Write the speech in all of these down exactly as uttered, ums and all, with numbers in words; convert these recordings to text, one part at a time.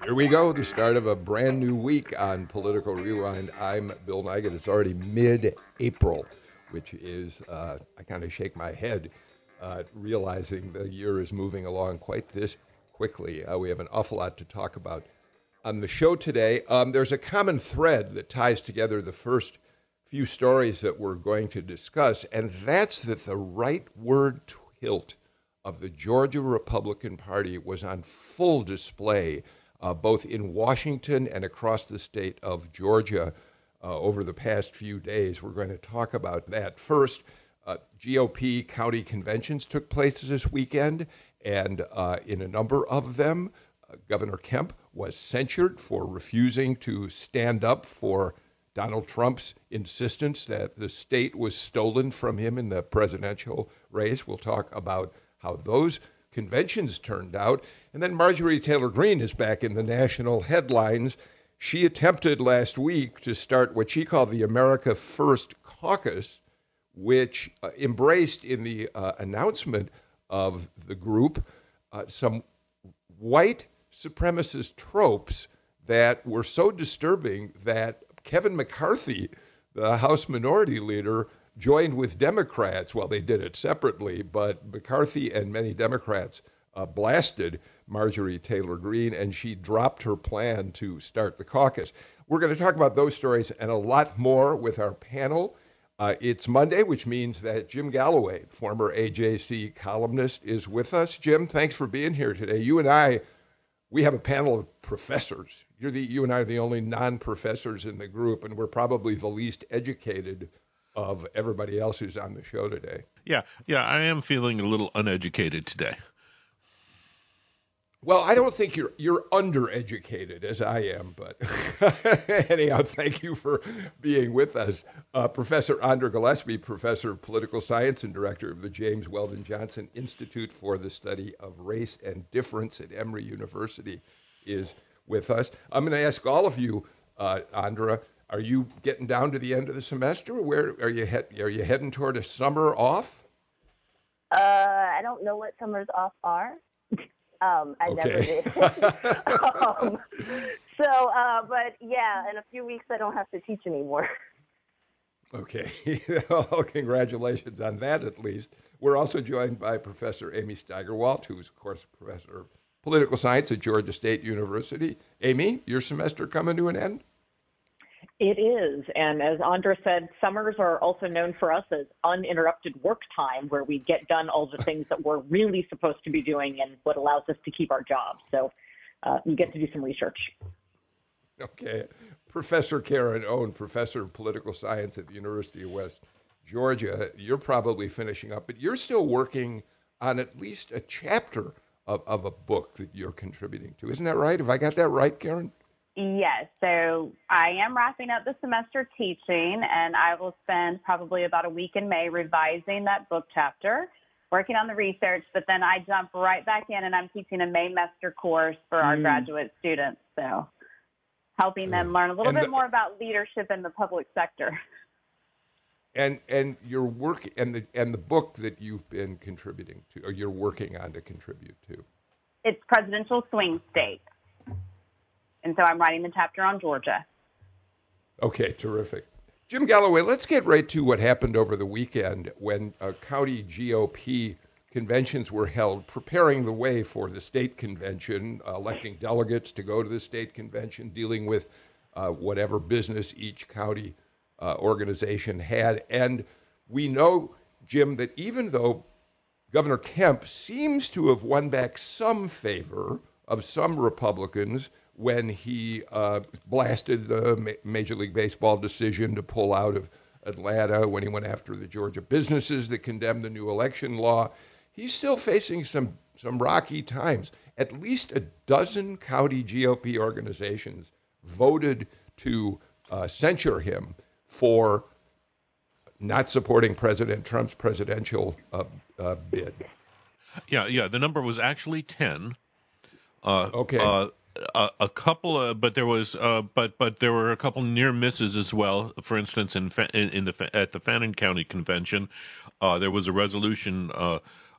Here we go, the start of a brand new week on Political Rewind. I'm Bill Nigut. It's already mid-April, which is, uh, I kind of shake my head uh, realizing the year is moving along quite this quickly. Uh, we have an awful lot to talk about on the show today. Um, there's a common thread that ties together the first few stories that we're going to discuss, and that's that the rightward tilt of the Georgia Republican Party was on full display Uh, both in Washington and across the state of Georgia uh, over the past few days. We're going to talk about that. First, uh, G O P county conventions took place this weekend, and uh, in a number of them, uh, Governor Kemp was censured for refusing to stand up for Donald Trump's insistence that the state was stolen from him in the presidential race. We'll talk about how those conventions turned out. And then Marjorie Taylor Greene is back in the national headlines. She attempted last week to start what she called the America First Caucus, which uh, embraced in the uh, announcement of the group uh, some white supremacist tropes that were so disturbing that Kevin McCarthy, the House Minority Leader, joined with Democrats. Well, they did it separately, but McCarthy and many Democrats uh, blasted Marjorie Taylor Greene, and she dropped her plan to start the caucus. We're going to talk about those stories and a lot more with our panel. Uh, it's Monday, which means that Jim Galloway, former A J C columnist, is with us. Jim, thanks for being here today. You and I, we have a panel of professors. You're the, you and I are the only non-professors in the group, and we're probably the least educated of everybody else who's on the show today. Yeah, yeah, I am feeling a little uneducated today. Well, I don't think you're you're undereducated as I am, but anyhow, thank you for being with us. Uh, Professor Andra Gillespie, Professor of Political Science and Director of the James Weldon Johnson Institute for the Study of Race and Difference at Emory University, is with us. I'm going to ask all of you, uh, Andra, are you getting down to the end of the semester? Where are you head, Are you heading toward a summer off? Uh, I don't know what summers off are. Um, I okay. never did. um, so, uh, but yeah, in a few weeks I don't have to teach anymore. Okay. Well, congratulations on that, at least. We're also joined by Professor Amy Steigerwalt, who's, of course, Professor of Political Science at Georgia State University. Amy, your semester coming to an end? It is. And as Andra said, summers are also known for us as uninterrupted work time, where we get done all the things that we're really supposed to be doing and what allows us to keep our jobs. So uh, you get to do some research. Okay. Professor Karen Owen, Professor of Political Science at the University of West Georgia, you're probably finishing up, but you're still working on at least a chapter of, of a book that you're contributing to. Isn't that right? Have I got that right, Karen? Yes, so I am wrapping up the semester teaching, and I will spend probably about a week in May revising that book chapter, working on the research, but then I jump right back in and I'm teaching a Maymester course for our mm. graduate students, so helping them learn a little and bit the, more about leadership in the public sector. And and your work and the and the book that you've been contributing to, or you're working on to contribute to? It's Presidential Swing States. And so I'm writing the chapter on Georgia. Okay, terrific. Jim Galloway, let's get right to what happened over the weekend when uh, county G O P conventions were held, preparing the way for the state convention, uh, electing delegates to go to the state convention, dealing with uh, whatever business each county uh, organization had. And we know, Jim, that even though Governor Kemp seems to have won back some favor of some Republicans when he uh, blasted the Major League Baseball decision to pull out of Atlanta, when he went after the Georgia businesses that condemned the new election law, he's still facing some, some rocky times. At least a dozen county G O P organizations voted to uh, censure him for not supporting President Trump's presidential uh, uh, bid. Yeah, yeah, the number was actually ten. Uh, okay. Uh, A, a couple, of, but there was, uh, but but there were a couple near misses as well. For instance, in in, in the at the Fannin County Convention, uh, there was a resolution uh,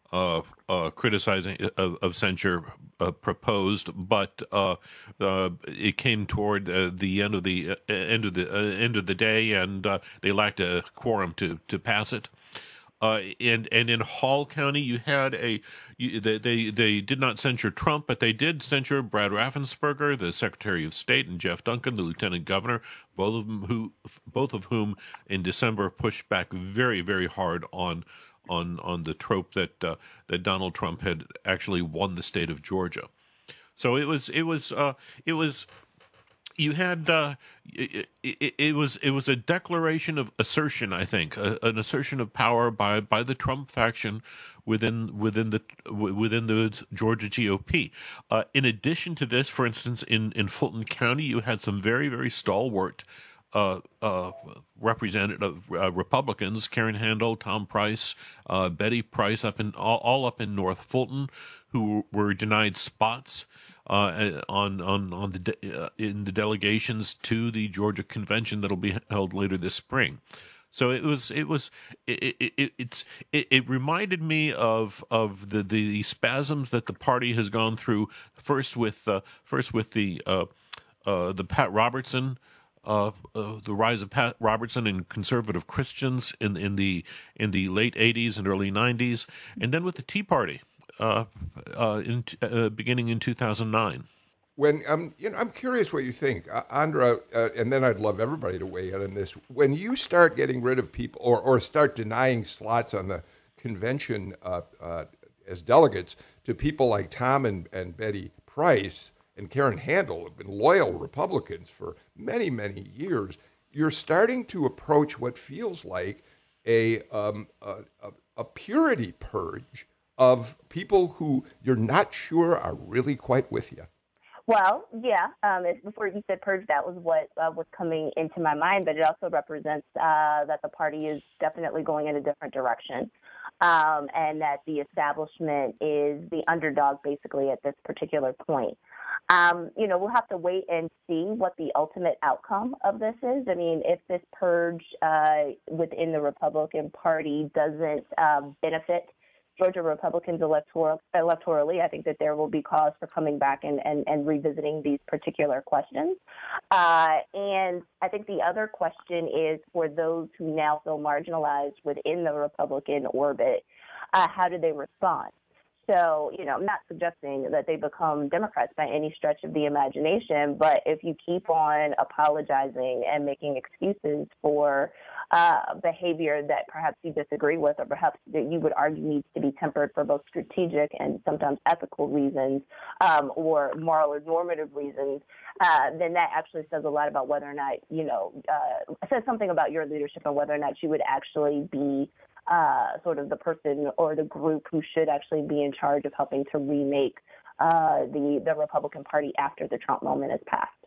uh, uh, criticizing of, of censure uh, proposed, but uh, uh, it came toward uh, the end of the uh, end of the uh, end of the day, and uh, they lacked a quorum to to pass it. Uh, and and in Hall County, you had a you, they, they they did not censure Trump, but they did censure Brad Raffensperger, the Secretary of State, and Jeff Duncan, the Lieutenant Governor, both of them who both of whom in December pushed back very very hard on on on the trope that uh, that Donald Trump had actually won the state of Georgia. So it was it was uh, it was. You had uh, it, it, it was it was a declaration of assertion, I think, a, an assertion of power by, by the Trump faction within within the within the Georgia G O P. Uh, in addition to this, for instance, in, in Fulton County, you had some very very stalwart uh, uh, representative uh, Republicans: Karen Handel, Tom Price, uh, Betty Price, up in all, all up in North Fulton, who were denied spots Uh, on on on the de- uh, in the delegations to the Georgia convention that'll be held later this spring. So it was it was it, it, it it's it, it reminded me of of the, the spasms that the party has gone through, first with uh, first with the uh, uh, the Pat Robertson. Uh, uh, the rise of Pat Robertson and conservative Christians in in the in the late eighties and early nineties, and then with the Tea Party. Uh, uh, in uh, beginning in two thousand nine. When um, you know, I'm curious what you think, uh, Andra, uh, and then I'd love everybody to weigh in on this. When you start getting rid of people, or or start denying slots on the convention uh, uh, as delegates to people like Tom and, and Betty Price and Karen Handel, have been loyal Republicans for many many years, you're starting to approach what feels like a um, a, a, a purity purge of people who you're not sure are really quite with you. Well, yeah. Um, it, before you said purge, that was what uh, was coming into my mind, but it also represents uh, that the party is definitely going in a different direction, um, and that the establishment is the underdog basically at this particular point. Um, you know, we'll have to wait and see what the ultimate outcome of this is. I mean, if this purge uh, within the Republican Party doesn't um, benefit Georgia Republicans electoral, electorally, I think that there will be cause for coming back and, and, and revisiting these particular questions. Uh, and I think the other question is for those who now feel marginalized within the Republican orbit, uh, how do they respond? So, you know, I'm not suggesting that they become Democrats by any stretch of the imagination, but if you keep on apologizing and making excuses for uh, behavior that perhaps you disagree with, or perhaps that you would argue needs to be tempered for both strategic and sometimes ethical reasons, um, or moral or normative reasons, uh, then that actually says a lot about whether or not, you know, uh, says something about your leadership and whether or not you would actually be Uh, sort of the person or the group who should actually be in charge of helping to remake uh, the, the Republican Party after the Trump moment has passed.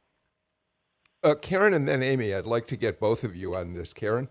Uh, Karen and then Amy, I'd like to get both of you on this. Karen?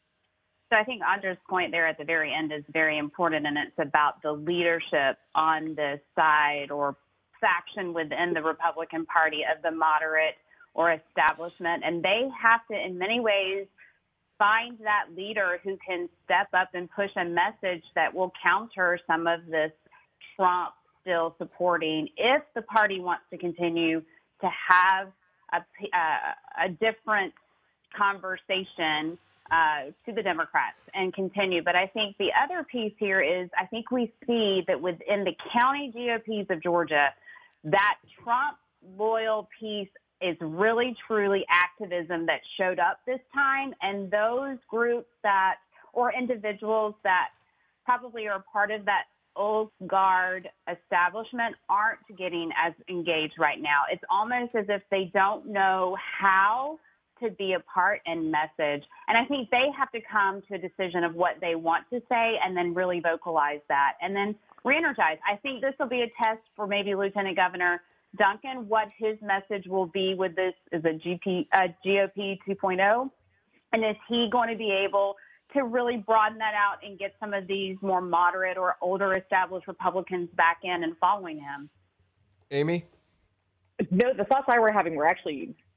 So I think Andra's point there at the very end is very important, and it's about the leadership on this side or faction within the Republican Party of the moderate or establishment. And they have to, in many ways, find that leader who can step up and push a message that will counter some of this Trump still supporting, if the party wants to continue to have a, uh, a different conversation uh, to the Democrats and continue. But I think the other piece here is I think we see that within the county G O Ps of Georgia, that Trump loyal piece is really, truly activism that showed up this time. And those groups that, or individuals that probably are part of that old guard establishment aren't getting as engaged right now. It's almost as if they don't know how to be a part and message. And I think they have to come to a decision of what they want to say and then really vocalize that and then re-energize. I think this will be a test for maybe Lieutenant Governor Duncan, what his message will be with this is a G P, uh, G O P two point oh, and is he going to be able to really broaden that out and get some of these more moderate or older established Republicans back in and following him? Amy? No, the thoughts I were having were actually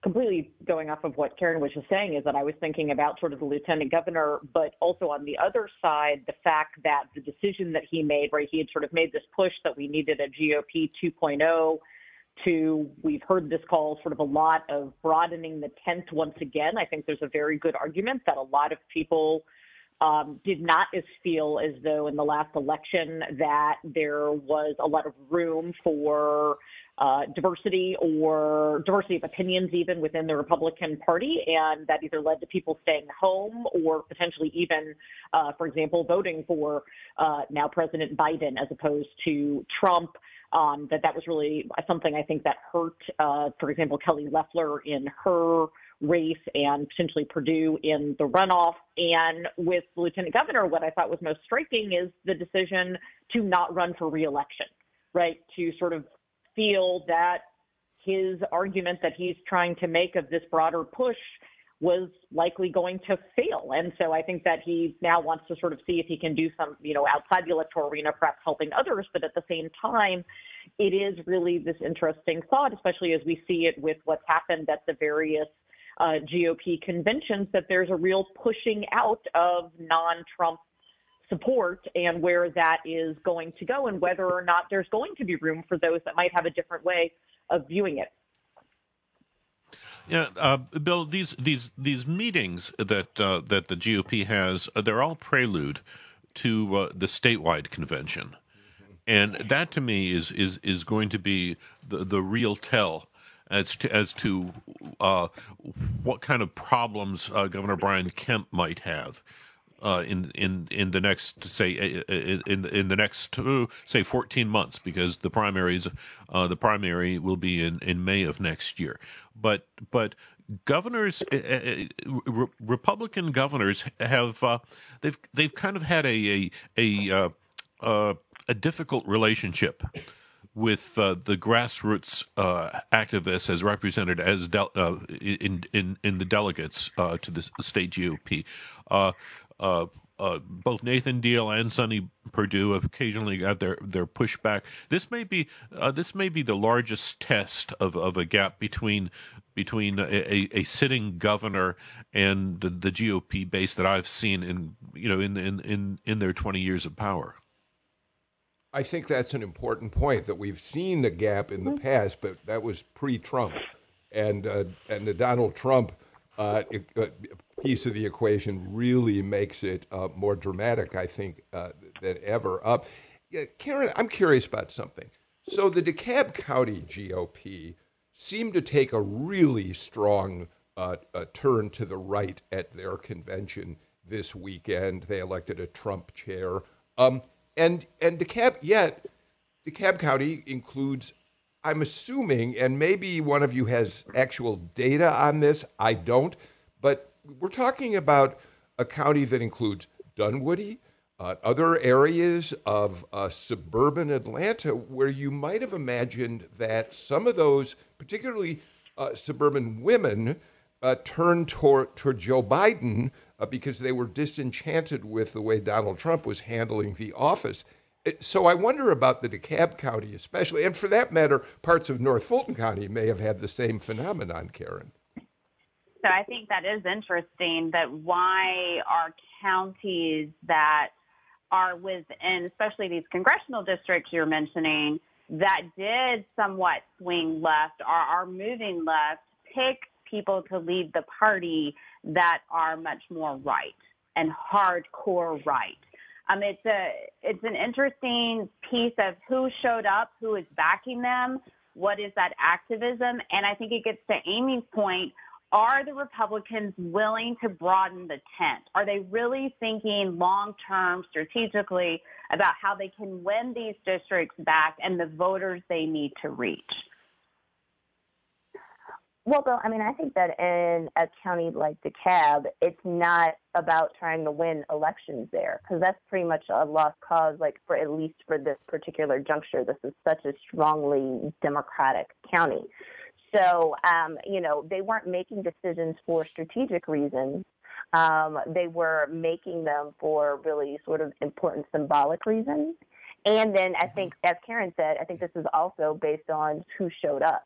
completely going off of what Karen was just saying is that I was thinking about sort of the lieutenant governor, but also on the other side, the fact that the decision that he made, right, he had sort of made this push that we needed a G O P two point oh to, we've heard this call sort of a lot of broadening the tent once again. I think there's a very good argument that a lot of people um, did not as feel as though in the last election that there was a lot of room for Uh, diversity or diversity of opinions even within the Republican Party, and that either led to people staying home or potentially even, uh, for example, voting for uh, now President Biden as opposed to Trump. Um, that that was really something I think that hurt, uh, for example, Kelly Loeffler in her race and potentially Perdue in the runoff. And with the Lieutenant Governor, what I thought was most striking is the decision to not run for re-election, right, to sort of feel that his argument that he's trying to make of this broader push was likely going to fail. And so I think that he now wants to sort of see if he can do some, you know, outside the electoral arena, perhaps helping others. But at the same time, it is really this interesting thought, especially as we see it with what's happened at the various uh, G O P conventions, that there's a real pushing out of non-Trump support and where that is going to go and whether or not there's going to be room for those that might have a different way of viewing it. Yeah, uh, Bill, these these these meetings that uh, that the G O P has, uh, they're all prelude to uh, the statewide convention, mm-hmm. and that to me is is is going to be the the real tell as to as to uh, what kind of problems uh, Governor Brian Kemp might have. Uh, in in in the next say in in the next uh, say fourteen months, because the primaries uh, the primary will be in, in May of next year. But but governors, uh, re- Republican governors have uh, they've they've kind of had a a a, uh, uh, a difficult relationship with uh, the grassroots uh, activists as represented as del- uh, in in in the delegates uh, to the state G O P. Uh, Uh, uh, both Nathan Deal and Sonny Perdue have occasionally got their, their pushback. This may be uh, this may be the largest test of, of a gap between between a, a, a sitting governor and the, the G O P base that I've seen in you know in in in, in their twenty years of power. I think that's an important point, that we've seen the gap in the past, but that was pre-Trump, and uh, and the Donald Trump uh, it, uh, piece of the equation really makes it uh, more dramatic, I think, uh, than ever. Uh, yeah, Karen, I'm curious about something. So the DeKalb County G O P seemed to take a really strong uh, a turn to the right at their convention this weekend. They elected a Trump chair. Um, and and DeKalb, yet DeKalb County includes, I'm assuming, and maybe one of you has actual data on this, I don't, but we're talking about a county that includes Dunwoody, uh, other areas of uh, suburban Atlanta where you might have imagined that some of those, particularly uh, suburban women, uh, turned toward, toward Joe Biden uh, because they were disenchanted with the way Donald Trump was handling the office. It, so I wonder about the DeKalb County especially, and for that matter, parts of North Fulton County may have had the same phenomenon, Karen. So I think that is interesting, that why are counties that are within, especially these congressional districts you're mentioning, that did somewhat swing left or are moving left, pick people to lead the party that are much more right and hardcore right. Um, it's a it's an interesting piece of who showed up, who is backing them, what is that activism, and I think it gets to Amy's point. Are the Republicans willing to broaden the tent? Are they really thinking long-term strategically about how they can win these districts back and the voters they need to reach? Well, Bill, I mean, I think that in a county like DeKalb, it's not about trying to win elections there, because that's pretty much a lost cause, like for at least for this particular juncture. This is such a strongly Democratic county. So, um, you know, they weren't making decisions for strategic reasons. Um, they were making them for really sort of important symbolic reasons. And then I think, as Karen said, I think this is also based on who showed up.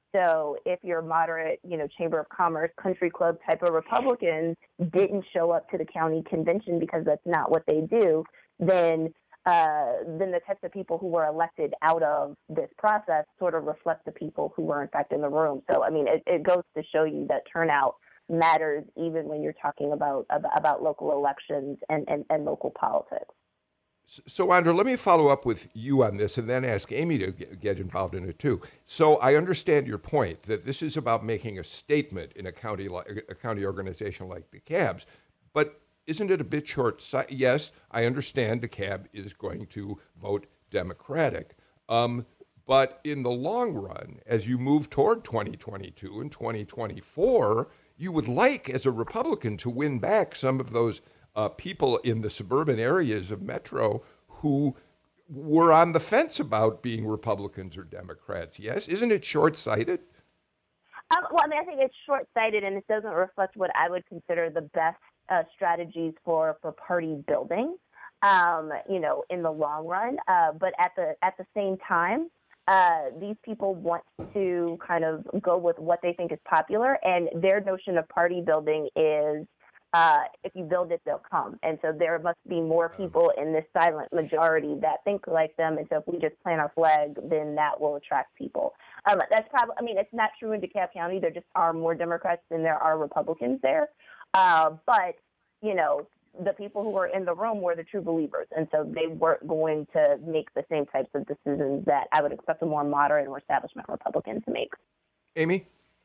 So if your moderate, you know, Chamber of Commerce, country club type of Republicans didn't show up to the county convention because that's not what they do, then uh, then the types of people who were elected out of this process sort of reflect the people who were in fact in the room. So, I mean, it, it goes to show you that turnout matters even when you're talking about about, about local elections and, and, and local politics. So, Andra, let me follow up with you on this and then ask Amy to get involved in it too. So I understand your point that this is about making a statement in a county a county organization like the Cabs, but isn't it a bit short-sighted? Yes, I understand the Cab is going to vote Democratic, um, but in the long run, as you move toward twenty twenty-two and twenty twenty-four, you would like, as a Republican, to win back some of those Uh, people in the suburban areas of Metro who were on the fence about being Republicans or Democrats. Yes? Isn't it short-sighted? Um, well, I mean, I think it's short-sighted, and it doesn't reflect what I would consider the best uh, strategies for, for party building, um, you know, in the long run. Uh, but at the at the same time, uh, these people want to kind of go with what they think is popular, and their notion of party building is, Uh, if you build it, they'll come. And so there must be more people in this silent majority that think like them. And so if we just plant our flag, then that will attract people. Um, that's probably, I mean, it's not true in DeKalb County. There just are more Democrats than there are Republicans there. Uh, but, you know, the people who were in the room were the true believers. And so they weren't going to make the same types of decisions that I would expect a more moderate or establishment Republican to make. Amy?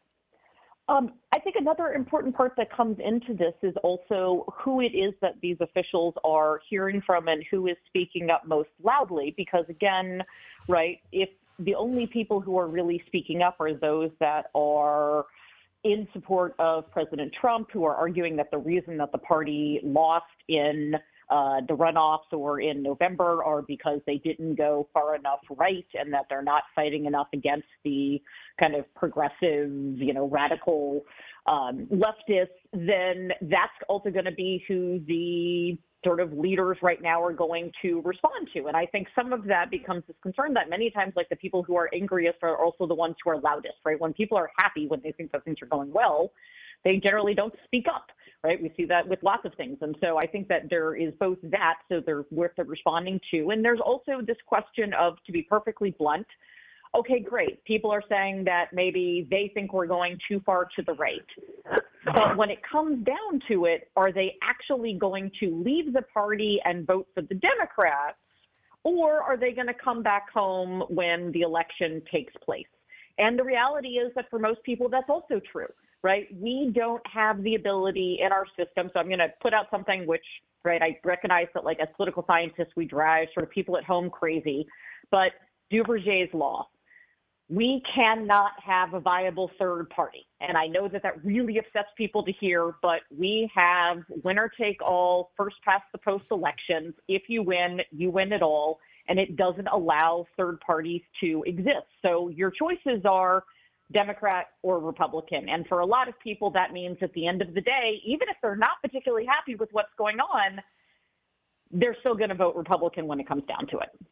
Um, I think another important part that comes into this is also who it is that these officials are hearing from and who is speaking up most loudly. Because again, right, if the only people who are really speaking up are those that are in support of President Trump, who are arguing that the reason that the party lost in uh, the runoffs or in November are because they didn't go far enough right and that they're not fighting enough against the kind of progressive, you know, radical um, leftists, then that's also going to be who the sort of leaders right now are going to respond to. And I think some of that becomes this concern that many times, like, the people who are angriest are also the ones who are loudest, right? When people are happy, when they think that things are going well, they generally don't speak up, right? We see that with lots of things. And so I think that there is both that, so they're worth they're responding to. And there's also this question of, to be perfectly blunt, okay, great. People are saying that maybe they think we're going too far to the right. But when it comes down to it, are they actually going to leave the party and vote for the Democrats, or are they going to come back home when the election takes place? And the reality is that for most people, that's also true, right? We don't have the ability in our system. So I'm going to put out something which, right, I recognize that, like, as political scientists, we drive sort of people at home crazy, but Duverger's law. We cannot have a viable third party. And I know that that really upsets people to hear, but we have winner take all, first past the post elections. If you win, you win it all. And it doesn't allow third parties to exist. So your choices are Democrat or Republican. And for a lot of people, that means at the end of the day, even if they're not particularly happy with what's going on, they're still going to vote Republican when it comes down to it.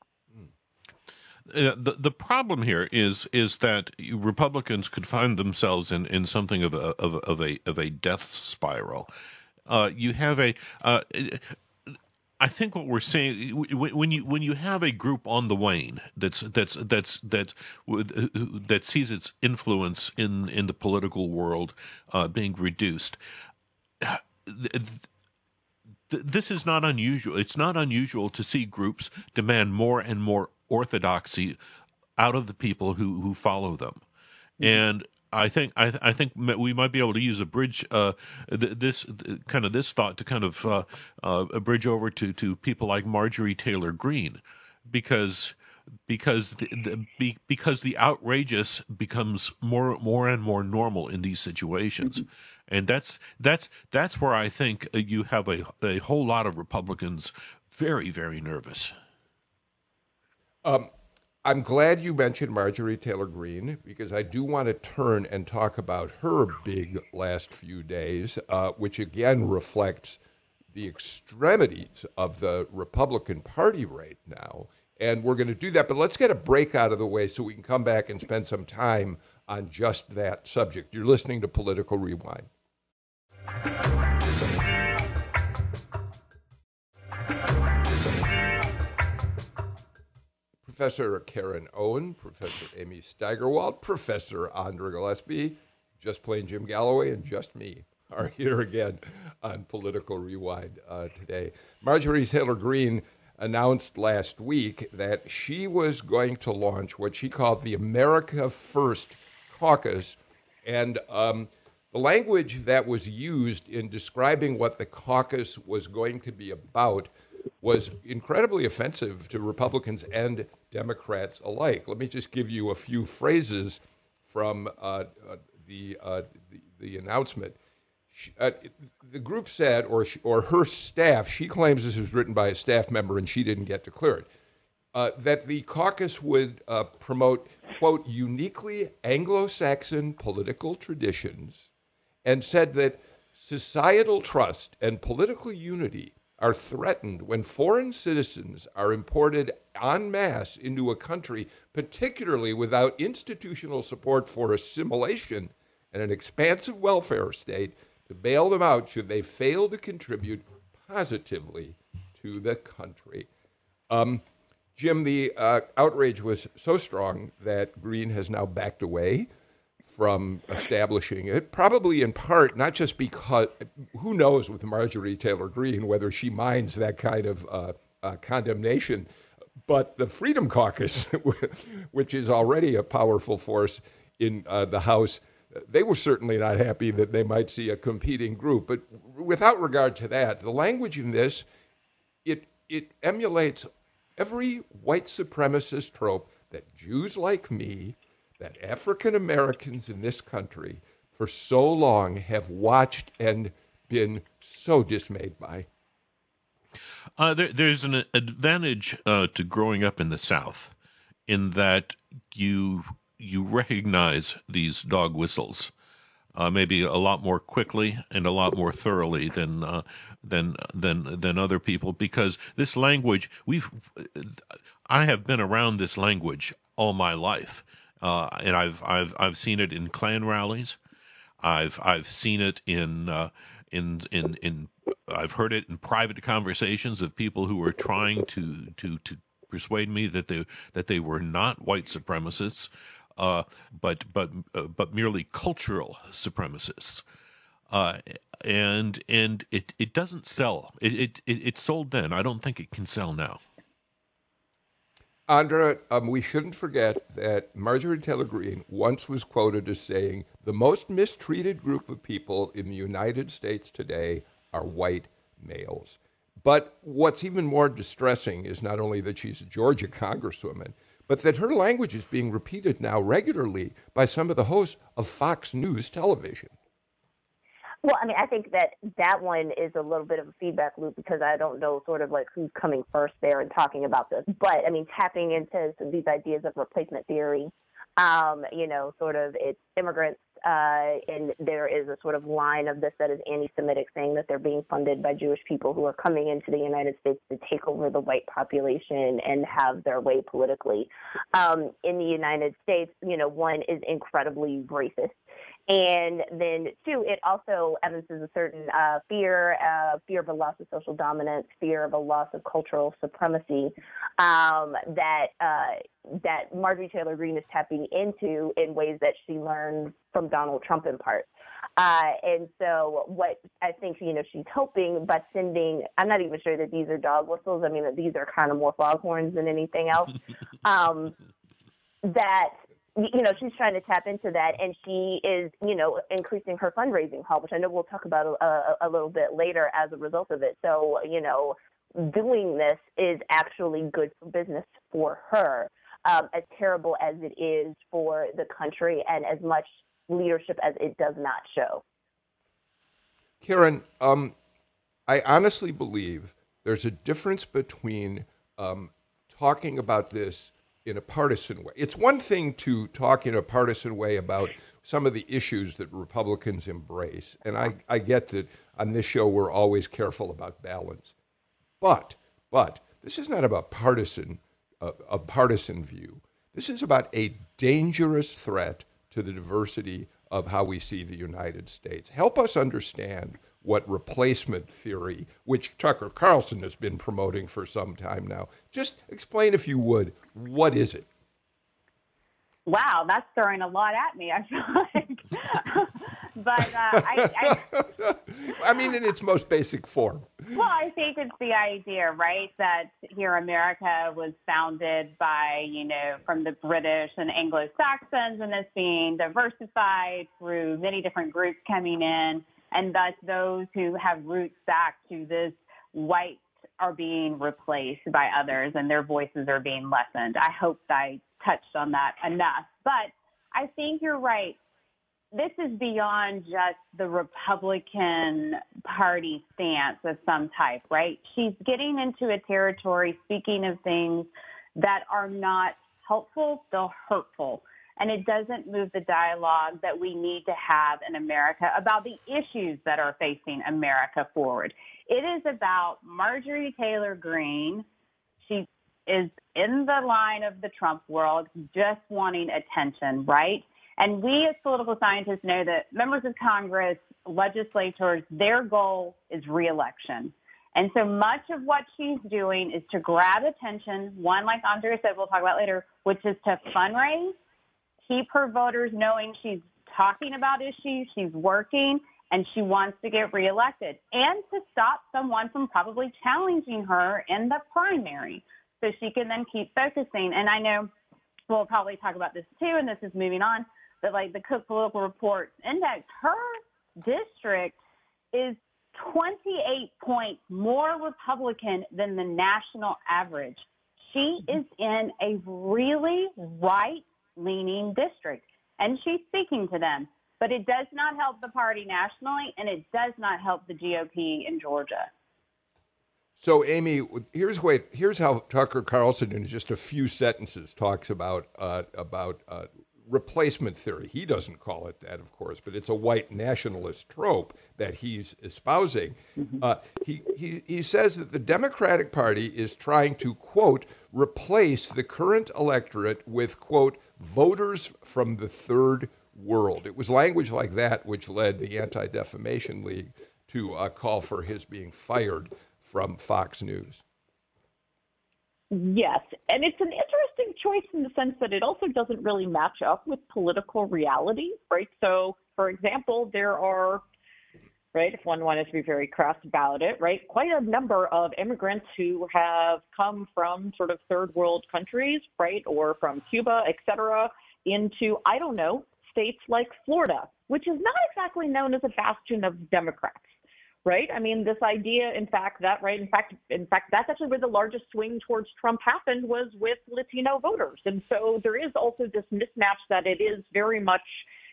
Uh, the the problem here is is that Republicans could find themselves in, in something of a of, of a of a death spiral. Uh, you have a. Uh, I think what we're seeing when you when you have a group on the wane that's that's that's that's that sees its influence in, in the political world uh, being reduced. This is not unusual. It's not unusual to see groups demand more and more orthodoxy out of the people who, who follow them, mm-hmm. and I think I, I think we might be able to use a bridge, uh, this kind of this thought to kind of uh, uh, a bridge over to, to people like Marjorie Taylor Greene, because because the, the because the outrageous becomes more more and more normal in these situations, mm-hmm. and that's that's that's where I think you have a a whole lot of Republicans very very nervous. Um. I'm glad you mentioned Marjorie Taylor Greene, because I do want to turn and talk about her big last few days, uh, which again reflects the extremities of the Republican Party right now. And we're going to do that, but let's get a break out of the way so we can come back and spend some time on just that subject. You're listening to Political Rewind. Professor Karen Owen, Professor Amy Steigerwalt, Professor Andra Gillespie, Just Plain Jim Galloway, and just me are here again on Political Rewind uh, today. Marjorie Taylor Greene announced last week that she was going to launch what she called the America First Caucus, and um, the language that was used in describing what the caucus was going to be about was incredibly offensive to Republicans and Democrats alike. Let me just give you a few phrases from uh, uh, the, uh, the the announcement. She, uh, the group said, or she, or her staff, she claims this was written by a staff member and she didn't get to clear it, uh, that the caucus would uh, promote, quote, uniquely Anglo-Saxon political traditions, and said that societal trust and political unity are threatened when foreign citizens are imported en masse into a country, particularly without institutional support for assimilation and an expansive welfare state to bail them out should they fail to contribute positively to the country. Um, Jim, the uh, outrage was so strong that Greene has now backed away from establishing it, probably in part, not just because, who knows with Marjorie Taylor Greene whether she minds that kind of uh, uh, condemnation, but the Freedom Caucus, which is already a powerful force in uh, the House, they were certainly not happy that they might see a competing group. But without regard to that, the language in this, it it emulates every white supremacist trope that Jews like me, that African Americans in this country for so long have watched and been so dismayed by. Uh, there, there's an advantage uh, to growing up in the South in that you you recognize these dog whistles uh, maybe a lot more quickly and a lot more thoroughly than uh, than than than other people, because this language we've I have been around this language all my life. Uh, and I've I've I've seen it in Klan rallies, I've I've seen it in uh, in in in I've heard it in private conversations of people who were trying to to to persuade me that they that they were not white supremacists, uh, but but uh, but merely cultural supremacists, uh, and and it, it doesn't sell. It, it it it sold then. I don't think it can sell now. Andra, um, we shouldn't forget that Marjorie Taylor Greene once was quoted as saying, the most mistreated group of people in the United States today are white males. But what's even more distressing is not only that she's a Georgia congresswoman, but that her language is being repeated now regularly by some of the hosts of Fox News television. Well, I mean, I think that that one is a little bit of a feedback loop because I don't know sort of like who's coming first there and talking about this. But, I mean, tapping into some, these ideas of replacement theory, um, you know, sort of it's immigrants, uh, and there is a sort of line of this that is anti-Semitic, saying that they're being funded by Jewish people who are coming into the United States to take over the white population and have their way politically. Um, in the United States, you know, one is incredibly racist. And then, two, it also evidences a certain uh, fear, uh, fear of a loss of social dominance, fear of a loss of cultural supremacy um, that uh, that Marjorie Taylor Greene is tapping into in ways that she learned from Donald Trump in part. Uh, and so what I think, you know, she's hoping by sending, I'm not even sure that these are dog whistles. I mean, that these are kind of more foghorns than anything else, um, that you know, she's trying to tap into that, and she is, you know, increasing her fundraising haul, which I know we'll talk about a, a, a little bit later as a result of it. So, you know, doing this is actually good for business for her, um, as terrible as it is for the country and as much leadership as it does not show. Karen, um, I honestly believe there's a difference between um, talking about this in a partisan way. It's one thing to talk in a partisan way about some of the issues that Republicans embrace, and I, I get that on this show we're always careful about balance. But, but this is not about partisan, uh, a partisan view. This is about a dangerous threat to the diversity of how we see the United States. Help us understand what replacement theory, which Tucker Carlson has been promoting for some time now. Just explain, if you would, what is it? Wow, that's throwing a lot at me, I feel like. but uh, I, I, I mean, in its most basic form. Well, I think it's the idea, right, that here America was founded by, you know, from the British and Anglo-Saxons, and it's being diversified through many different groups coming in, and thus those who have roots back to this white are being replaced by others, and their voices are being lessened. I hope I touched on that enough. But I think you're right. This is beyond just the Republican Party stance of some type, right? She's getting into a territory, speaking of things that are not helpful, they're hurtful. And it doesn't move the dialogue that we need to have in America about the issues that are facing America forward. It is about Marjorie Taylor Greene. She is in the line of the Trump world, just wanting attention, right? And we as political scientists know that members of Congress, legislators, their goal is reelection. And so much of what she's doing is to grab attention, one, like Andrea said, we'll talk about later, which is to fundraise, keep her voters knowing she's talking about issues, she's working, and she wants to get reelected, and to stop someone from probably challenging her in the primary so she can then keep focusing. And I know we'll probably talk about this too, and this is moving on, but like the Cook Political Report Index, her district is twenty-eight points more Republican than the national average. She is in a really right-leaning district, and she's speaking to them. But it does not help the party nationally, and it does not help the G O P in Georgia. So, Amy, here's what here's how Tucker Carlson, in just a few sentences, talks about uh, about uh, replacement theory. He doesn't call it that, of course, but it's a white nationalist trope that he's espousing. Mm-hmm. Uh, he, he he says that the Democratic Party is trying to, quote, replace the current electorate with, quote, voters from the third world. It was language like that which led the Anti-Defamation League to uh, call for his being fired from Fox News. Yes, and it's an interesting choice in the sense that it also doesn't really match up with political reality, right? So, for example, there are, right, if one wanted to be very crass about it, right, quite a number of immigrants who have come from sort of third world countries, right, or from Cuba, et cetera, into, I don't know, states like Florida, which is not exactly known as a bastion of Democrats. Right. I mean, this idea, in fact, that right. In fact, in fact, that's actually where the largest swing towards Trump happened, was with Latino voters. And so there is also this mismatch that it is very much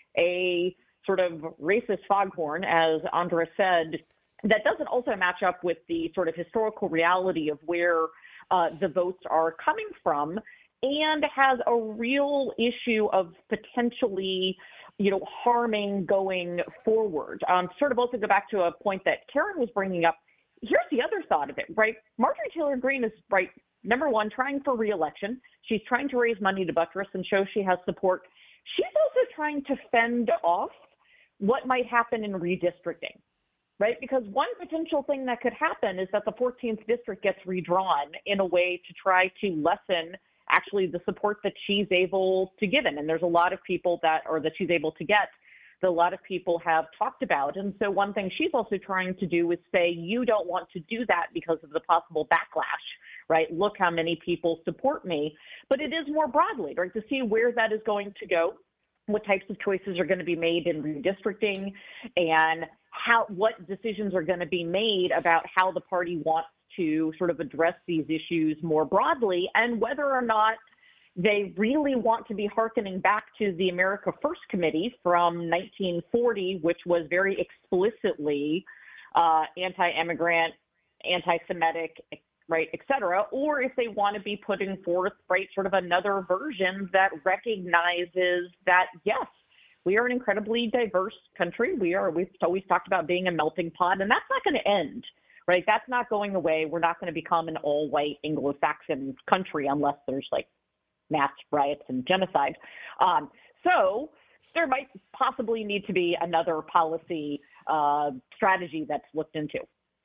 a sort of racist foghorn, as Andrea said, that doesn't also match up with the sort of historical reality of where uh, the votes are coming from, and has a real issue of potentially, you know, harming going forward. Um, sort of also go back to a point that Karen was bringing up. Here's the other thought of it, right? Marjorie Taylor Greene is, right, number one, trying for reelection. She's trying to raise money to buttress and show she has support. She's also trying to fend off what might happen in redistricting, right? Because one potential thing that could happen is that the fourteenth district gets redrawn in a way to try to lessen actually the support that she's able to give in. And there's a lot of people that, or that she's able to get, that a lot of people have talked about. And so one thing she's also trying to do is say, you don't want to do that because of the possible backlash, right? Look how many people support me. But it is more broadly, right, to see where that is going to go, what types of choices are going to be made in redistricting, and how, what decisions are going to be made about how the party wants to sort of address these issues more broadly, and whether or not they really want to be hearkening back to the America First Committee from nineteen forty, which was very explicitly uh, anti-immigrant, anti-Semitic, right, et cetera, or if they want to be putting forth, right, sort of another version that recognizes that, yes, we are an incredibly diverse country. We are, we've always talked about being a melting pot, and that's not going to end. Right, that's not going away. We're not going to become an all-white Anglo-Saxon country unless there's like mass riots and genocide. Um, so there might possibly need to be another policy uh, strategy that's looked into.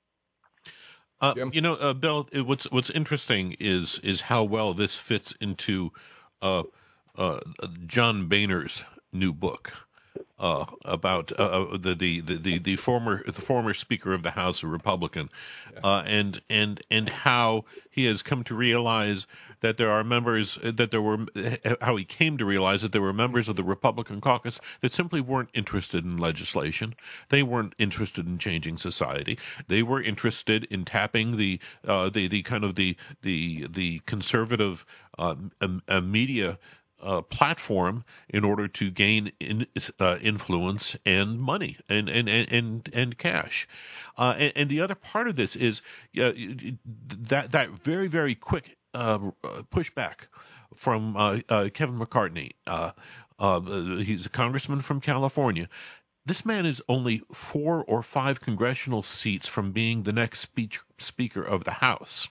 Uh, you know, uh, Bill, it, what's what's interesting is is how well this fits into uh, uh, John Boehner's new book uh, about uh, the, the, the, the former the former Speaker of the House, a Republican, uh, and and and how he has come to realize that there are members that there were how he came to realize that there were members of the Republican caucus that simply weren't interested in legislation. They weren't interested in changing society. They were interested in tapping the uh, the the kind of the the the conservative uh, uh, media Uh, platform in order to gain in, uh, influence and money and and and and cash, uh, and, and the other part of this is uh, that that very very quick uh, pushback from uh, uh, Kevin McCarthy. Uh, uh, he's a congressman from California. This man is only four or five congressional seats from being the next speech Speaker of the House.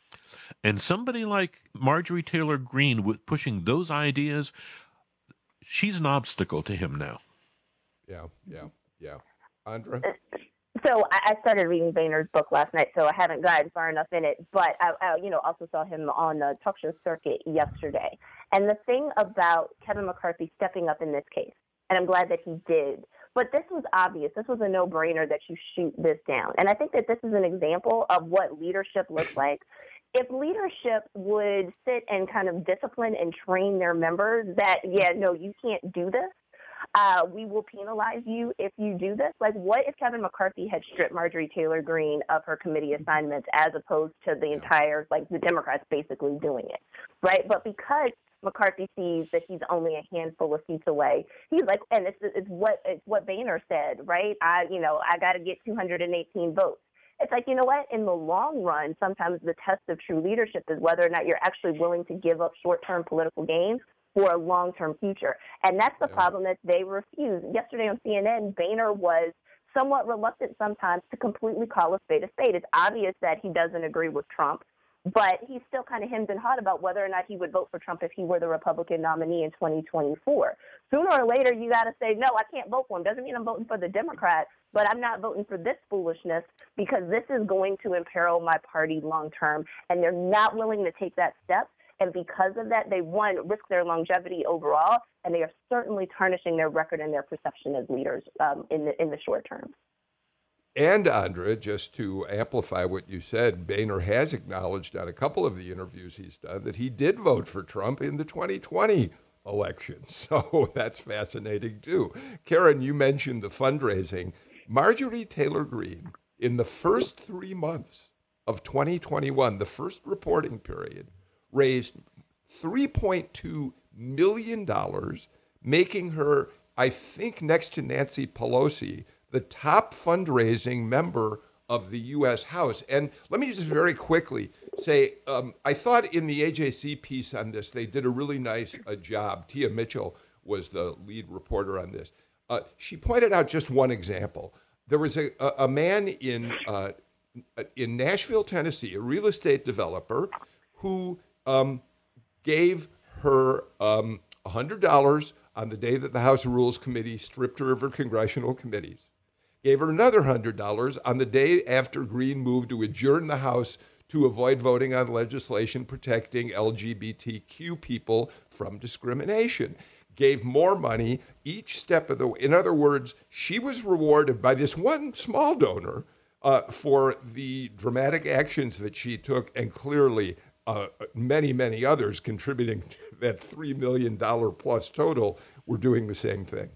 And somebody like Marjorie Taylor Greene with pushing those ideas, she's an obstacle to him now. Yeah, yeah, yeah. Andra? So I started reading Boehner's book last night, so I haven't gotten far enough in it. But I, I you know, also saw him on the talk show circuit yesterday. And the thing about Kevin McCarthy stepping up in this case, and I'm glad that he did, but this was obvious. This was a no-brainer that you shoot this down. And I think that this is an example of what leadership looks like. If leadership would sit and kind of discipline and train their members that, yeah, no, you can't do this. Uh, we will penalize you if you do this. Like, what if Kevin McCarthy had stripped Marjorie Taylor Greene of her committee assignments as opposed to the entire, like, the Democrats basically doing it, right? But because McCarthy sees that he's only a handful of seats away, he's like, and it's, it's what it's what Boehner said, right? I, you know, I got to get two hundred eighteen votes. It's like, you know what? In the long run, sometimes the test of true leadership is whether or not you're actually willing to give up short-term political gains for a long-term future. And that's the yeah. problem that they refuse. Yesterday on C N N, Boehner was somewhat reluctant sometimes to completely call a spade a spade. It's obvious that he doesn't agree with Trump, but he's still kind of hemmed and hawed about whether or not he would vote for Trump if he were the Republican nominee in twenty twenty-four. Sooner or later, you got to say, no, I can't vote for him. Doesn't mean I'm voting for the Democrat, but I'm not voting for this foolishness because this is going to imperil my party long term. And they're not willing to take that step. And because of that, they, one, risk their longevity overall, and they are certainly tarnishing their record and their perception as leaders um, in the in the short term. And, Andra, just to amplify what you said, Boehner has acknowledged on a couple of the interviews he's done that he did vote for Trump in the twenty twenty election. So that's fascinating, too. Karen, you mentioned the fundraising. Marjorie Taylor Greene, in the first three months of twenty twenty-one, the first reporting period, raised three point two million dollars, making her, I think, next to Nancy Pelosi, the top fundraising member of the U S House. And let me just very quickly say, um, I thought in the A J C piece on this, they did a really nice uh, job. Tia Mitchell was the lead reporter on this. Uh, she pointed out just one example. There was a, a, a man in uh, in Nashville, Tennessee, a real estate developer who um, gave her um, one hundred dollars on the day that the House Rules Committee stripped her of her congressional committees. Gave her another one hundred dollars on the day after Greene moved to adjourn the House to avoid voting on legislation protecting L G B T Q people from discrimination. Gave more money each step of the way. In other words, she was rewarded by this one small donor uh, for the dramatic actions that she took, and clearly uh, many, many others contributing to that three million dollars plus total were doing the same thing.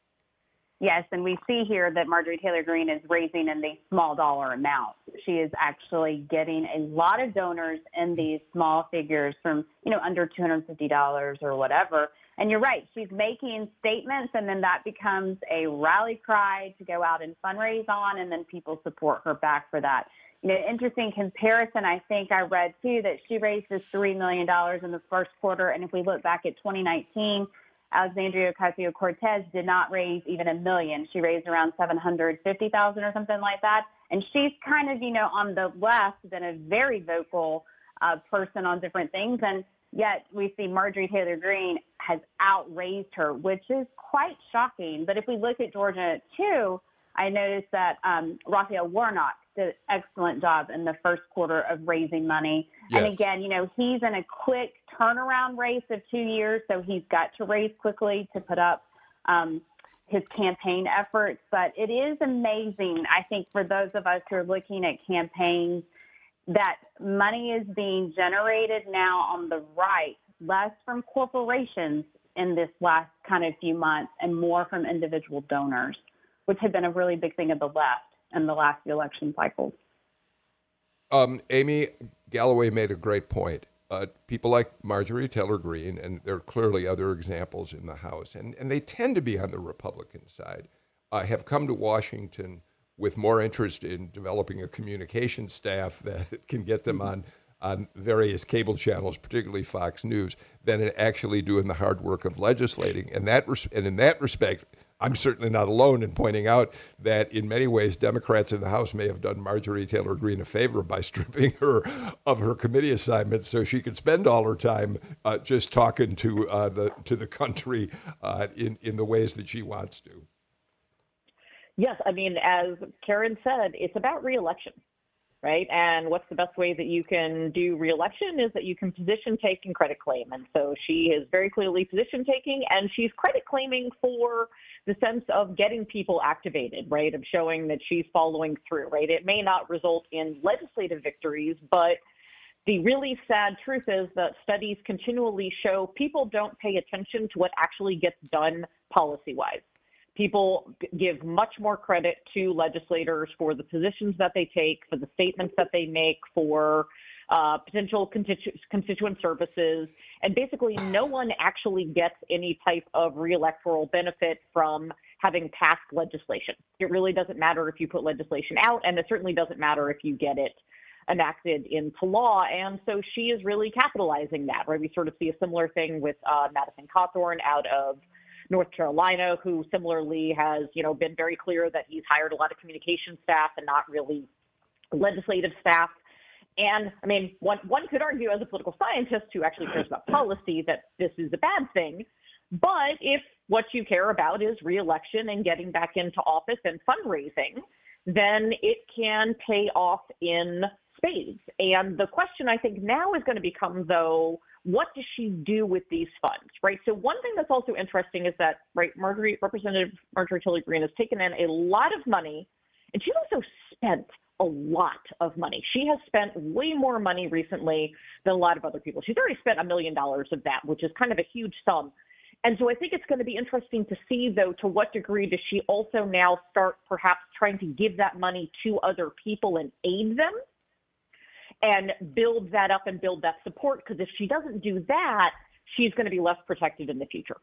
Yes, and we see here that Marjorie Taylor Greene is raising in these small dollar amounts. She is actually getting a lot of donors in these small figures from, you know, under two hundred fifty dollars or whatever. And you're right, she's making statements, and then that becomes a rally cry to go out and fundraise on, and then people support her back for that. You know, interesting comparison, I think I read, too, that she raised this three million dollars in the first quarter, and if we look back at twenty nineteen, Alexandria Ocasio-Cortez did not raise even a million. She raised around seven hundred fifty thousand or something like that. And she's kind of, you know, on the left, been a very vocal uh, person on different things. And Yet we see Marjorie Taylor Greene has outraised her, which is quite shocking. But if we look at Georgia too, I noticed that um, Raphael Warnock did an excellent job in the first quarter of raising money. Yes. And again, you know, he's in a quick turnaround race of two years, so he's got to raise quickly to put up um, his campaign efforts. But it is amazing, I think, for those of us who are looking at campaigns, that money is being generated now on the right, less from corporations in this last kind of few months and more from individual donors, which had been a really big thing of the left in the last few election cycles. Um, Amy Galloway made a great point. Uh, people like Marjorie Taylor Greene, and there are clearly other examples in the House, and, and they tend to be on the Republican side, uh, have come to Washington with more interest in developing a communication staff that can get them on, on various cable channels, particularly Fox News, than in actually doing the hard work of legislating. And that res- and in that respect, I'm certainly not alone in pointing out that in many ways, Democrats in the House may have done Marjorie Taylor Greene a favor by stripping her of her committee assignments so she could spend all her time uh, just talking to uh, the to the country uh, in, in the ways that she wants to. Yes, I mean, as Karen said, it's about reelection, right? And what's the best way that you can do reelection is that you can position take and credit claim. And so she is very clearly position taking, and she's credit claiming for the sense of getting people activated, right? Of showing that she's following through, right? It may not result in legislative victories, but the really sad truth is that studies continually show people don't pay attention to what actually gets done policy-wise. People give much more credit to legislators for the positions that they take, for the statements that they make, for uh, potential constitu- constituent services, and basically no one actually gets any type of re-electoral benefit from having passed legislation. It really doesn't matter if you put legislation out, and it certainly doesn't matter if you get it enacted into law. And so she is really capitalizing that, right? We sort of see a similar thing with uh, Madison Cawthorn out of North Carolina, who similarly has, you know, been very clear that he's hired a lot of communication staff and not really legislative staff. And I mean, one, one could argue as a political scientist who actually cares about policy that this is a bad thing. But if what you care about is reelection and getting back into office and fundraising, then it can pay off in spades. And the question I think now is going to become, though, what does she do with these funds, right? So one thing that's also interesting is that, right, Marjorie, Representative Marjorie Taylor Greene has taken in a lot of money, and she's also spent a lot of money. She has spent way more money recently than a lot of other people. She's already spent a million dollars of that, which is kind of a huge sum. And so I think it's going to be interesting to see, though, to what degree does she also now start perhaps trying to give that money to other people and aid them and build that up and build that support, because if she doesn't do that, she's going to be less protected in the future.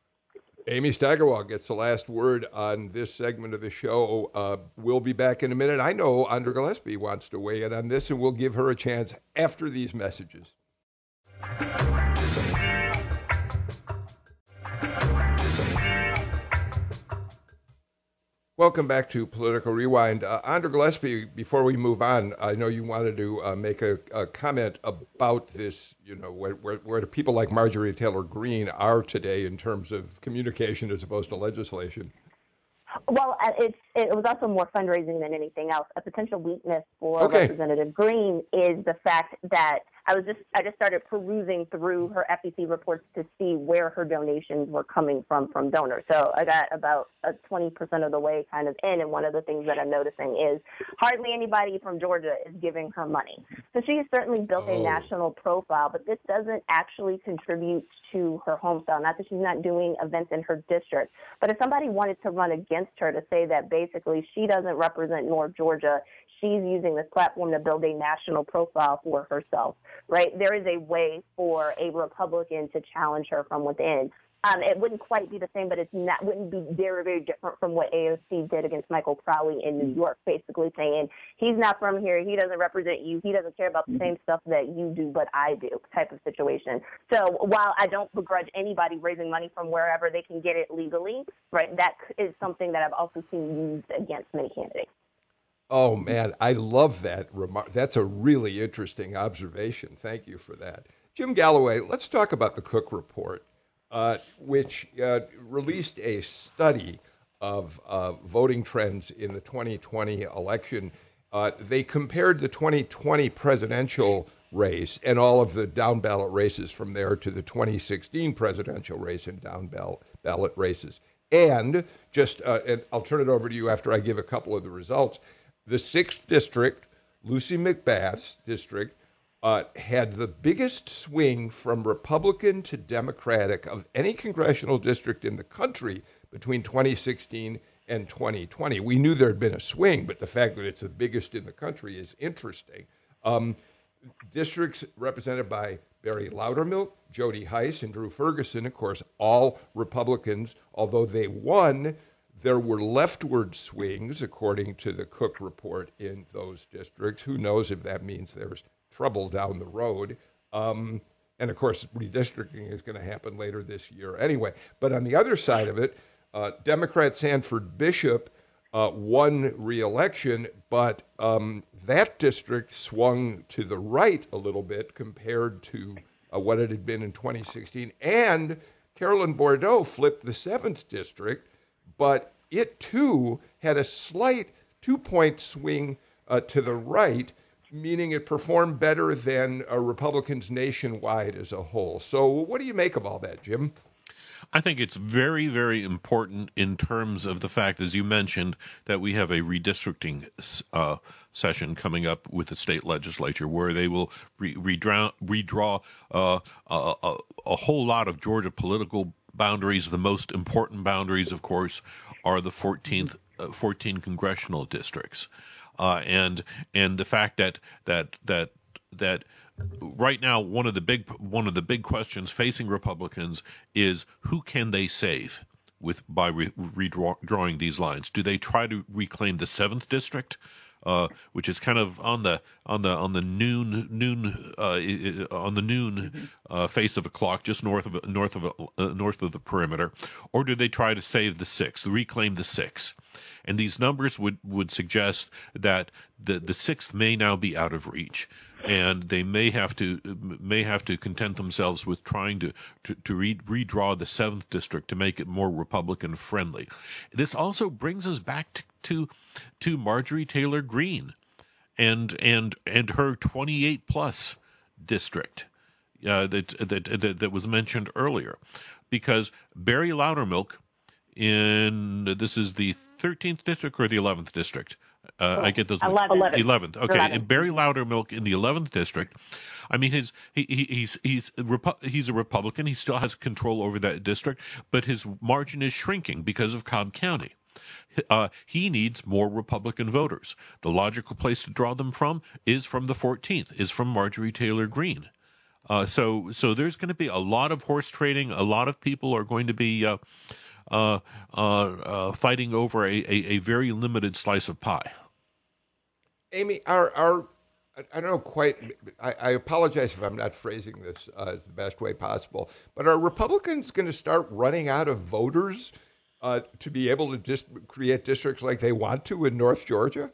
Amy Steigerwald gets the last word on this segment of the show. Uh, we'll be back in a minute. I know Andra Gillespie wants to weigh in on this, and we'll give her a chance after these messages. Welcome back to Political Rewind. Uh, Andra Gillespie, before we move on, I know you wanted to uh, make a, a comment about this, you know, where, where, where people like Marjorie Taylor Greene are today in terms of communication as opposed to legislation. Well, it's, it was also more fundraising than anything else. A potential weakness for Okay. Representative Greene is the fact that I was just I just started perusing through her F E C reports to see where her donations were coming from from donors. So I got about a twenty percent of the way kind of in, and one of the things that I'm noticing is hardly anybody from Georgia is giving her money. So she has certainly built Oh. a national profile, but this doesn't actually contribute to her home style. Not that she's not doing events in her district, but if somebody wanted to run against her to say that basically she doesn't represent North Georgia, she's using this platform to build a national profile for herself, right? There is a way for a Republican to challenge her from within. Um, it wouldn't quite be the same, but it's not wouldn't be very, very different from what A O C did against Michael Crowley in New York, basically saying he's not from here, he doesn't represent you, he doesn't care about the same stuff that you do, but I do, type of situation. So while I don't begrudge anybody raising money from wherever they can get it legally, right, that is something that I've also seen used against many candidates. Oh, man, I love that remark. That's a really interesting observation. Thank you for that. Jim Galloway, let's talk about the Cook Report, uh, which uh, released a study of uh, voting trends in the twenty twenty election. Uh, they compared the twenty twenty presidential race and all of the down ballot races from there to the twenty sixteen presidential race and down ballot races. And just, uh, and I'll turn it over to you after I give a couple of the results. The sixth district, Lucy McBath's district, uh, had the biggest swing from Republican to Democratic of any congressional district in the country between twenty sixteen and twenty twenty. We knew there had been a swing, but the fact that it's the biggest in the country is interesting. Um, districts represented by Barry Loudermilk, Jody Hice, and Drew Ferguson, of course, all Republicans. Although they won, there were leftward swings, according to the Cook Report, in those districts. Who knows if that means there's trouble down the road. Um, and, of course, redistricting is going to happen later this year anyway. But on the other side of it, uh, Democrat Sanford Bishop uh, won re-election, but um, that district swung to the right a little bit compared to uh, what it had been in twenty sixteen. And Carolyn Bourdeaux flipped the seventh district, but it, too, had a slight two-point swing uh, to the right, meaning it performed better than uh, Republicans nationwide as a whole. So what do you make of all that, Jim? I think it's very, very important in terms of the fact, as you mentioned, that we have a redistricting uh, session coming up with the state legislature where they will re- redraw, redraw uh, a, a, a whole lot of Georgia political boundaries. The most important boundaries, of course, are the fourteenth, uh, fourteen congressional districts. Uh, and and the fact that that that that right now one of the big one of the big questions facing Republicans is who can they save with by re- redrawing these lines? Do they try to reclaim the seventh district, uh, which is kind of on the on the on the noon noon uh, on the noon uh, face of a clock, just north of north of uh, north of the perimeter, or do they try to save the sixth, reclaim the sixth? And these numbers would, would suggest that the, the sixth may now be out of reach, and they may have to may have to content themselves with trying to to, to re, redraw the seventh district to make it more Republican friendly. This also brings us back to to, to Marjorie Taylor Greene and and and her twenty-eight plus district uh, that, that that that was mentioned earlier, because Barry Loudermilk in this is the thirteenth district or the eleventh district. Uh, I get those. eleventh. eleventh. Okay. eleventh. And Barry Loudermilk in the eleventh district. I mean, his he, he he's he's a Repu- he's a Republican. He still has control over that district, but his margin is shrinking because of Cobb County. Uh, he needs more Republican voters. The logical place to draw them from is from the fourteenth, is from Marjorie Taylor Greene. Uh, so so there's going to be a lot of horse trading. A lot of people are going to be uh, uh, uh, uh, fighting over a, a, a very limited slice of pie. Amy, our, our I don't know quite, I, I apologize if I'm not phrasing this uh, as the best way possible, but are Republicans going to start running out of voters uh, to be able to just create districts like they want to in North Georgia?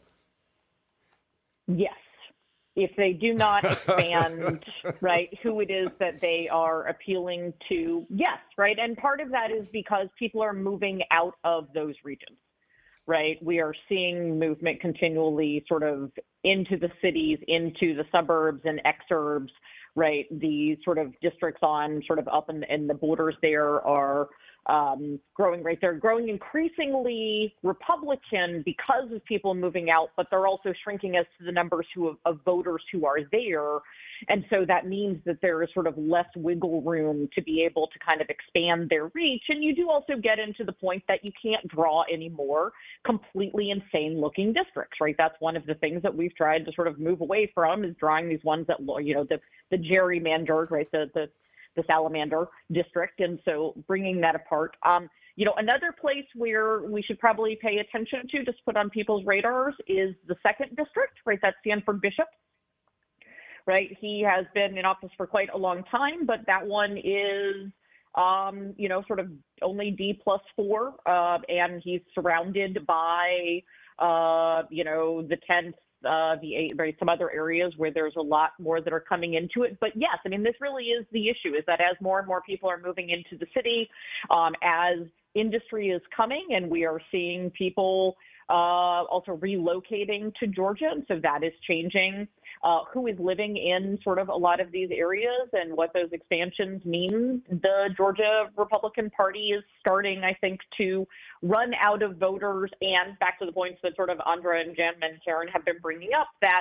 Yes. If they do not expand, right, who it is that they are appealing to, yes, right? And part of that is because people are moving out of those regions, right? We are seeing movement continually sort of into the cities, into the suburbs and exurbs, right? The sort of districts on sort of up in, in the borders there are um, growing, right? They're growing increasingly Republican because of people moving out, but they're also shrinking as to the numbers who of voters who are there. And so that means that there is sort of less wiggle room to be able to kind of expand their reach. And you do also get into the point that you can't draw any more completely insane looking districts, right? That's one of the things that we've tried to sort of move away from, is drawing these ones that, you know, the, the gerrymandered, right? The, the, the salamander district. And so bringing that apart. Um, you know, another place where we should probably pay attention to, just put on people's radars, is the second district, right? That's Sanford Bishop. Right, he has been in office for quite a long time, but that one is, um, you know, sort of only D plus four, uh, and he's surrounded by, uh, you know, the tenth, uh, the some other areas where there's a lot more that are coming into it. But yes, I mean, this really is the issue, is that as more and more people are moving into the city, um, as industry is coming, and we are seeing people uh, also relocating to Georgia, and so that is changing uh, who is living in sort of a lot of these areas and what those expansions mean. The Georgia Republican Party is starting, I think, to run out of voters, and back to the points that sort of Andra and Jim and Karen have been bringing up, that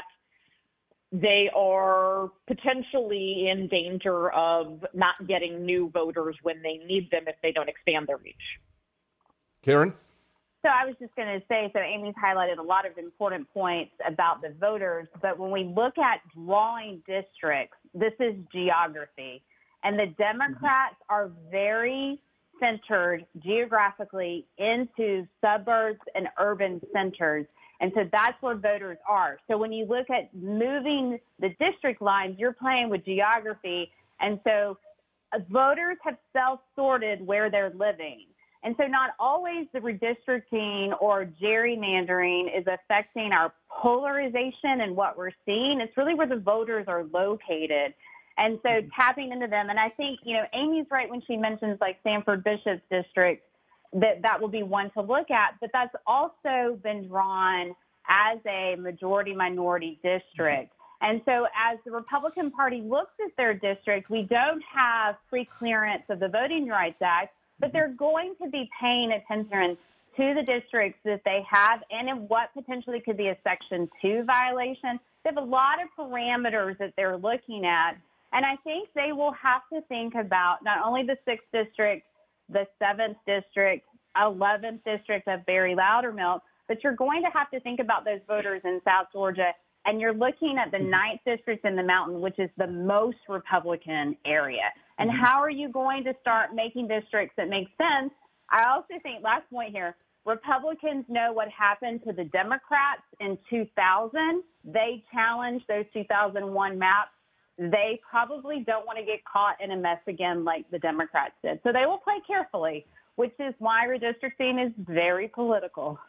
they are potentially in danger of not getting new voters when they need them if they don't expand their reach. Karen? So I was just going to say, so Amy's highlighted a lot of important points about the voters, but when we look at drawing districts, this is geography. And the Democrats are very centered geographically into suburbs and urban centers. And so that's where voters are. So when you look at moving the district lines, you're playing with geography. And so uh, voters have self-sorted where they're living. And so not always the redistricting or gerrymandering is affecting our polarization and what we're seeing. It's really where the voters are located. And so tapping into them. And I think, you know, Amy's right when she mentions like Sanford Bishop's district, that that will be one to look at. But that's also been drawn as a majority-minority district. And so as the Republican Party looks at their district, we don't have pre-clearance of the Voting Rights Act, but they're going to be paying attention to the districts that they have and in what potentially could be a Section two violation. They have a lot of parameters that they're looking at. And I think they will have to think about not only the sixth district, the seventh district, eleventh district of Barry Loudermilk, but you're going to have to think about those voters in South Georgia. And you're looking at the ninth district in the Mountain, which is the most Republican area. And how are you going to start making districts that make sense? I also think, last point here, Republicans know what happened to the Democrats in two thousand. They challenged those two thousand one maps. They probably don't want to get caught in a mess again like the Democrats did. So they will play carefully, which is why redistricting is very political.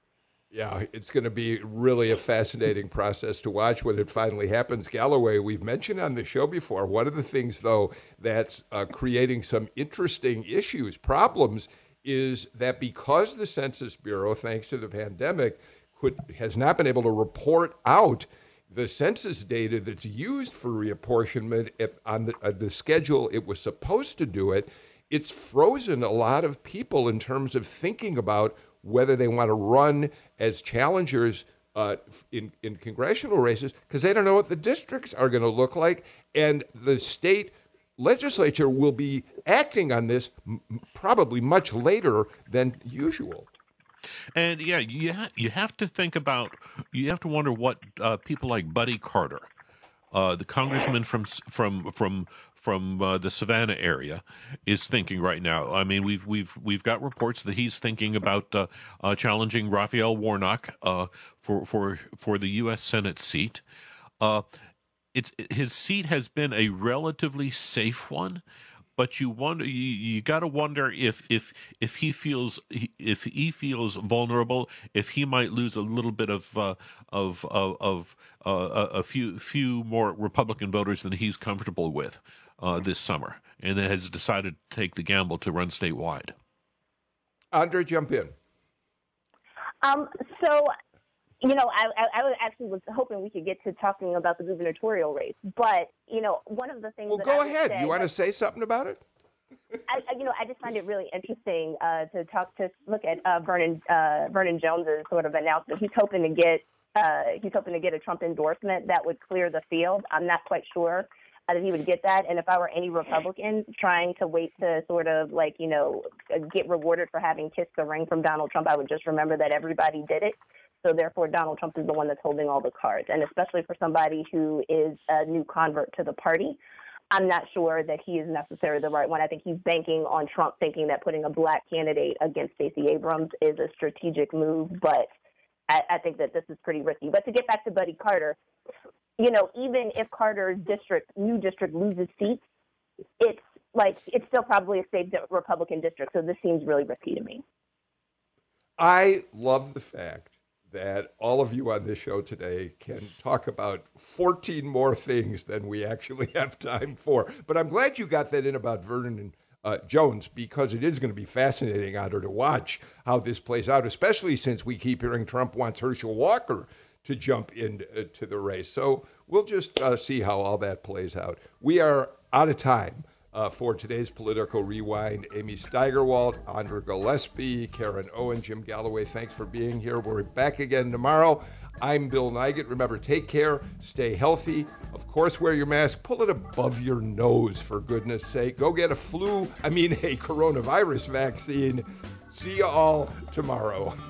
Yeah, it's going to be really a fascinating process to watch when it finally happens. Galloway, we've mentioned on the show before, one of the things, though, that's uh, creating some interesting issues, problems, is that because the Census Bureau, thanks to the pandemic, could, has not been able to report out the census data that's used for reapportionment if on the, uh, the schedule it was supposed to do it, it's frozen a lot of people in terms of thinking about whether they want to run as challengers uh, in, in congressional races, because they don't know what the districts are going to look like. And the state legislature will be acting on this m- probably much later than usual. And yeah, you ha- you have to think about, you have to wonder what uh, people like Buddy Carter, uh, the congressman from from from from uh, the Savannah area, is thinking right now. I mean, we've we've we've got reports that he's thinking about uh, uh, challenging Raphael Warnock uh, for for for the U S Senate seat. Uh, it's his seat has been a relatively safe one, but you wonder, you, you got to wonder if if if he feels if he feels vulnerable, if he might lose a little bit of uh, of of, of uh, a few few more Republican voters than he's comfortable with uh, this summer, and has decided to take the gamble to run statewide. Andra, jump in. Um, so, you know, I, I, I actually was hoping we could get to talking about the gubernatorial race, but, you know, one of the things Well, that go I would ahead. say, You want to say something about it? I, I- you know, I just find it really interesting uh, to talk to look at uh, Vernon uh, Vernon Jones's sort of announcement. He's hoping to get uh, he's hoping to get a Trump endorsement that would clear the field. I'm not quite sure uh, that he would get that. And if I were any Republican trying to wait to sort of like you know get rewarded for having kissed the ring from Donald Trump, I would just remember that everybody did it. So therefore, Donald Trump is the one that's holding all the cards. And especially for somebody who is a new convert to the party, I'm not sure that he is necessarily the right one. I think he's banking on Trump thinking that putting a black candidate against Stacey Abrams is a strategic move, but I, I think that this is pretty risky. But to get back to Buddy Carter, you know, even if Carter's district, new district loses seats, it's like it's still probably a safe Republican district. So this seems really risky to me. I love the fact that all of you on this show today can talk about fourteen more things than we actually have time for. But I'm glad you got that in about Vernon and uh, Jones, because it is going to be fascinating, Audra, to watch how this plays out, especially since we keep hearing Trump wants Herschel Walker to jump into the race. So we'll just uh, see how all that plays out. We are out of time. Uh, for today's Political Rewind, Amy Steigerwalt, Audra Gillespie, Karen Owen, Jim Galloway, thanks for being here. We're back again tomorrow. I'm Bill Nigut. Remember, take care, stay healthy. Of course, wear your mask. Pull it above your nose, for goodness sake. Go get a flu, I mean a coronavirus vaccine. See you all tomorrow.